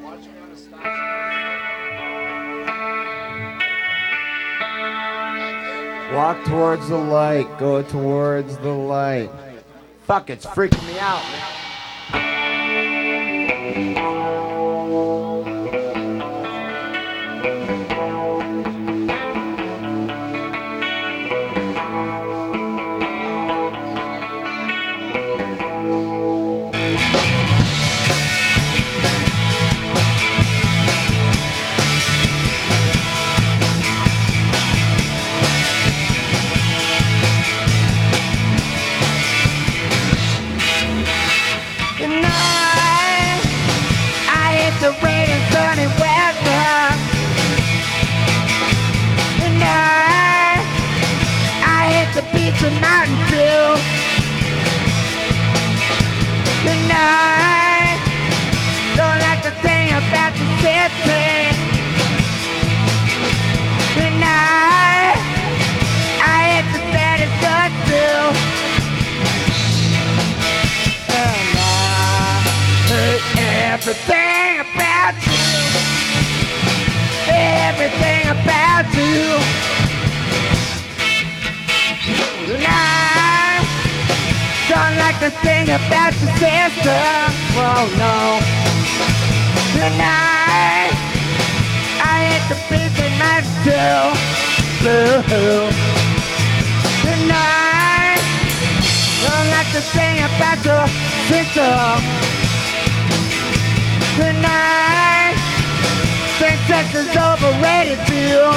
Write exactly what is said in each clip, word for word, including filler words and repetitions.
Walk towards the light. Go towards the light. Fuck, it's freaking me out, man. Everything about you, everything about you. And I don't like the thing about your sister. Oh no. And I, I hate the busy night too. Blue. And I don't like the thing about your sister. Tonight, think sex is overrated to you.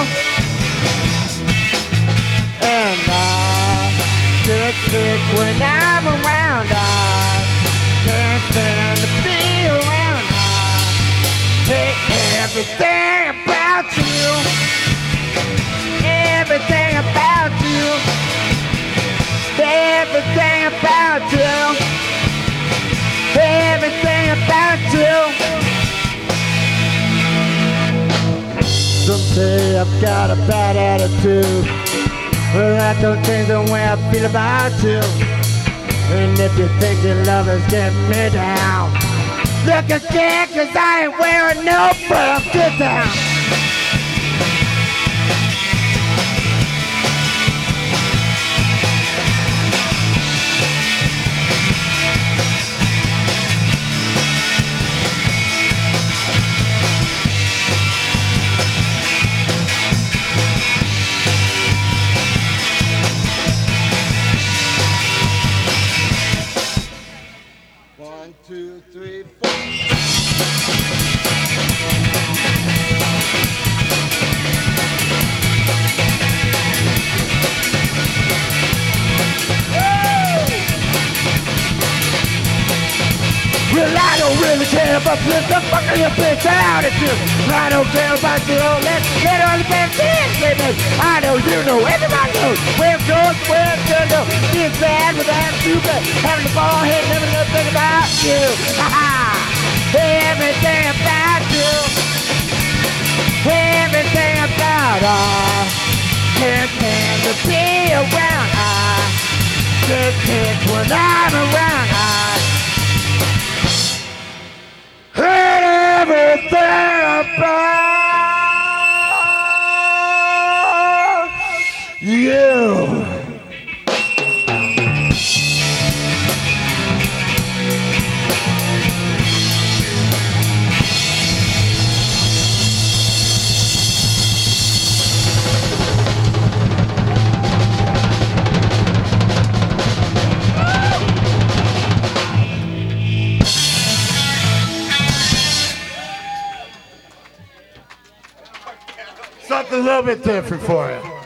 And I get sick when I'm around. I can't stand to be around. I hate everything about you. Everything about you. Everything about you. Everything about you. Some say I've got a bad attitude, but that don't change the way I feel about you. And if you think your love is getting me down, look again, cause I ain't wearing no bra. Get down. One, two, three, four. Well, I don't really care about this. The fuck are your bitch attitude? I don't care about you. Let, let all the bad things, baby. I know you know. Everybody knows. Where it goes, where it's gonna go. Being sad without you, but having the ball head, never know think about you. Ha ha. Everything about you. Everything about us. Can't stand to be around. I get kicked when I'm around. I hate everything about you. Something a little bit different for you.